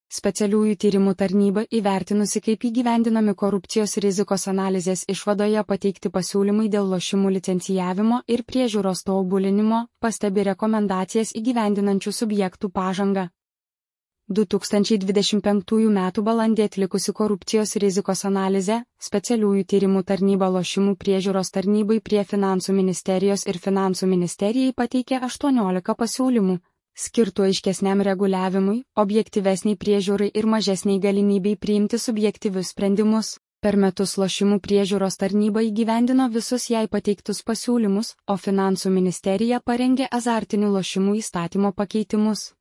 Specialiųjų tyrimų tarnyba įvertinusi, kaip įgyvendinami korupcijos rizikos analizės išvadoje pateikti pasiūlymai dėl lošimų licencijavimo ir priežiūros tobulinimo, pastebi rekomendacijas įgyvendinančių subjektų pažangą. 2025 m. balandį atlikusi korupcijos rizikos analizę, specialiųjų tyrimų tarnyba lošimų priežiūros tarnybai prie Finansų ministerijos ir Finansų ministerijai pateikė 18 pasiūlymų, skirtų aiškesniam reguliavimui, objektyvesniai priežiūrai ir mažesniai galimybei priimti subjektyvius sprendimus. Per metus lošimų priežiūros tarnyba įgyvendino visus jai pateiktus pasiūlymus, o Finansų ministerija parengė azartinių lošimų įstatymo pakeitimus.